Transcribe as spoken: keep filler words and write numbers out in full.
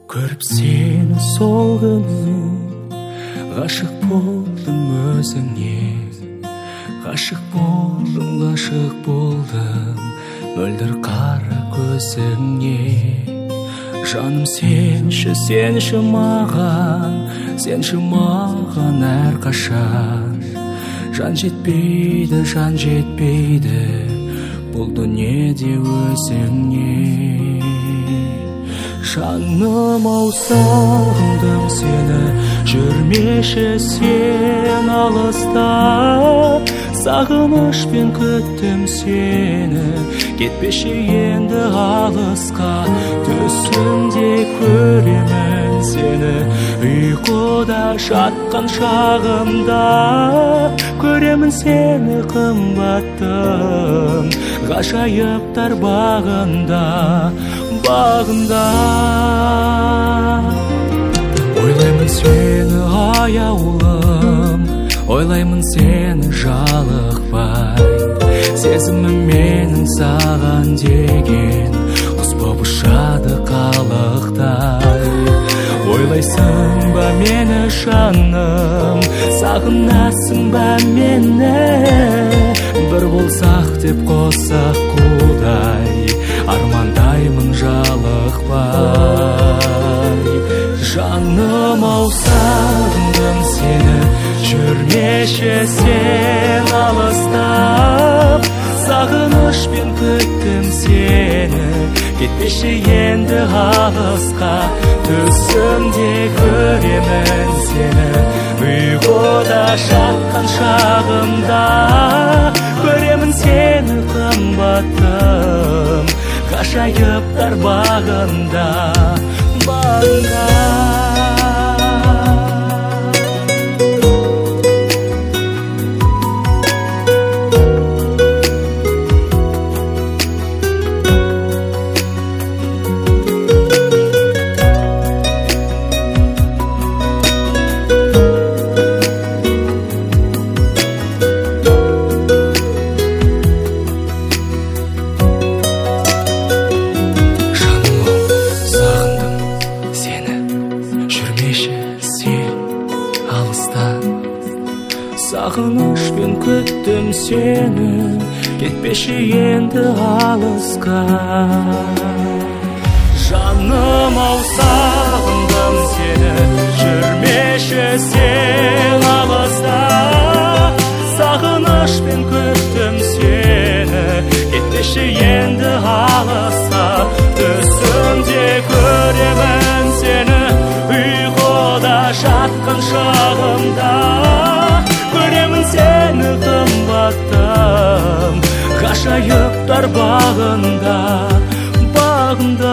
Көріп сені сол күні ғашық болдым өзіңе, ғашық болдым, ғашық болдым мөлдір қара көзіңе. Жаным сенші, сенші маған, сенші маған әрқашан. Жан жетпейді, жан жетпейді бұл дүниеде өзіңе. Жаным ау сағындым сені, жүрмеші сен алыста. Сағынышпен күттім сені, кетпеші енді алысқа. Түсімде көремін сені, ұйқыда жатқан шағымда. Көремін сені қымбаттым, ғажайыптар бағында, бағында. Ойлаймын сені аяулым, ойлаймын сені жалықпай. Сезімім менің саған деген құс боп ұшады қалықтай. Ойлайсың ба мені жаным, сағынасың ба мені? Бір болсақ деп қоссақ қудай, армандаймын жалықпай. Жаным ау сағындым сені, жүрмеші сен алыстап. Сағынышпен күттім сені, кетпеші енді алысқа. Түсімде көремін сені, ұйқыда жатқан шағымда. Көремін сені қымбаттым, ғажайыптар бағында, бағында. Сағынышпен күттім сені, кетпеші енді алысқа. Жаным ау сағындым сені, жүрмеші сен алыста. Сағынышпен күттім сені, кетпеші енді алысқа. Түсімде көремін сені, ұйқыда жатқан шағымда. Көремін сені қымбаттым, ғажайыптар бағында, бағында.